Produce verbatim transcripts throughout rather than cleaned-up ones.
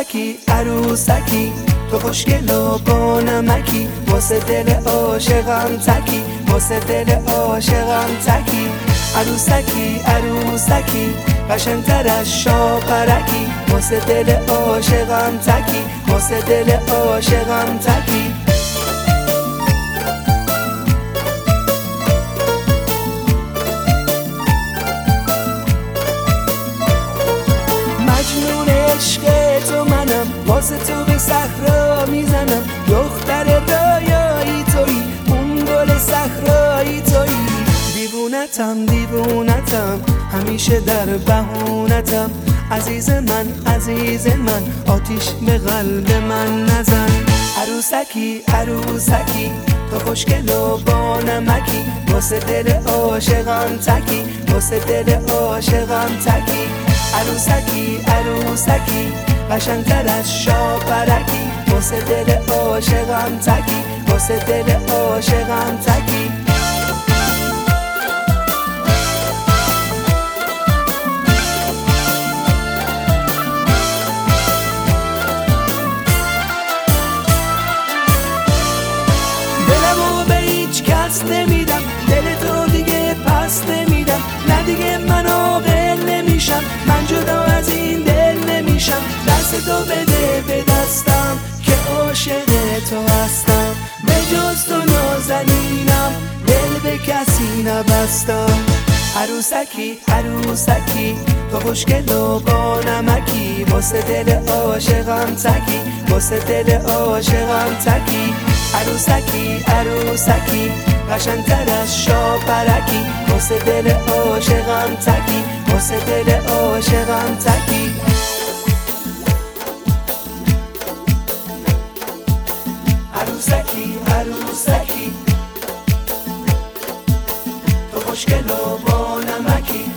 عروسکی عروسکی تو خوشگل و با نمکی، واسه دل عاشقم تکی، واسه دل عاشقم تکی. عروسکی عروسکی قشنگتر از شاپرکی، واسه دل عاشقم تکی، واسه دل عاشقم تکی. مجنون عشق تو منم، واسه تو به صحرا میزنم. دختر رویایی تویی، اون گل صحرایی تویی. دیوونتم دیوونتم همیشه در بهونتم. عزیز من عزیز من آتیش به قلب من نزن. عروسکی عروسکی تو خوشگل و با نمکی، واسه دل عاشقم تکی، واسه دل عاشقم تکی. عروسکی عروسکی قشنگتر از شاپرکی، واسه دل عاشقم تکی، واسه دل عاشقم تکی. نمیدم دل تو دیگه پس نمیدم، نه دیگه منو ول نمیشم، من جدا از این دل نمیشم. دست تو بده به دستم که عاشق تو هستم، به جز تو نازنینم دل به کسی نبستم. عروسکی عروسکی تو خوشگل و با نمکی، واسه دل عاشقم تکی، واسه دل عاشقم تکی. عروسکی عروسکی قشنگتر از شاپرکی، واسه دل عاشقم تکی، واسه دل عاشقم تکی. عروسکی عروسکی تو خوشگل و با نمکی.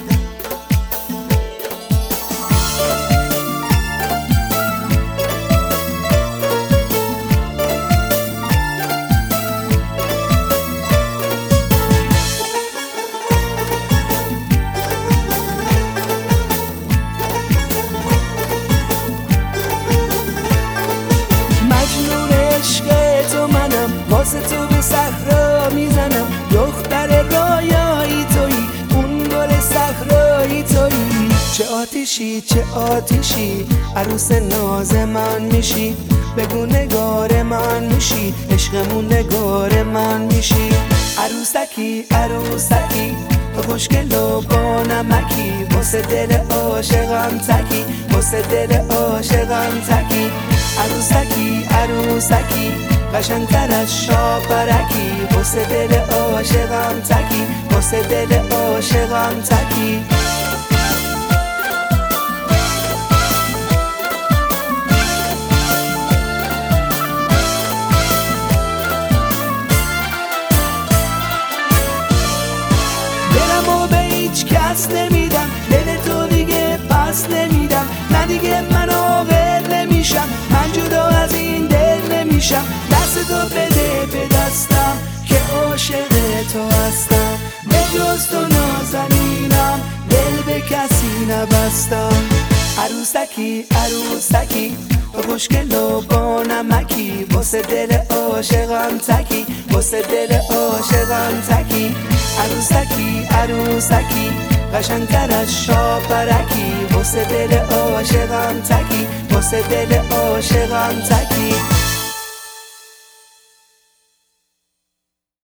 واسه تو به صحرا میزنم. دختر رویایی تویی، اون گل صحرایی تویی. چه آتیشی چه آتیشی عروس ناز من میشی، بگو نگار من میشی، عشقمون نگار من میشی. عروسکی عروسکی تو خوشگل و با نمکی، واسه دل عاشقم تکی، واسه دل عاشقم تکی. عروسکی عروسکی قشنگتر از شاپرکی، واسه دل عاشقم تکی، واسه دل عاشقم تکی. دلمو به هیچ کس نمیدم، دل تو دیگه پس نمیدم، نه دیگه منو ول نمیشم، من جدا از این دل نمیشم. دست تو بده به دستم که عاشق تو هستم، به جز تو نازنینم دل به کسی نبستم. عروسکی عروسکی تو خوشگل و با نمکی، واسه دل عاشقم تکی، واسه دل عاشقم تکی. عروسکی عروسکی قشنگتر از شاپرکی، واسه دل عاشقم تکی، واسه دل عاشقم تکی.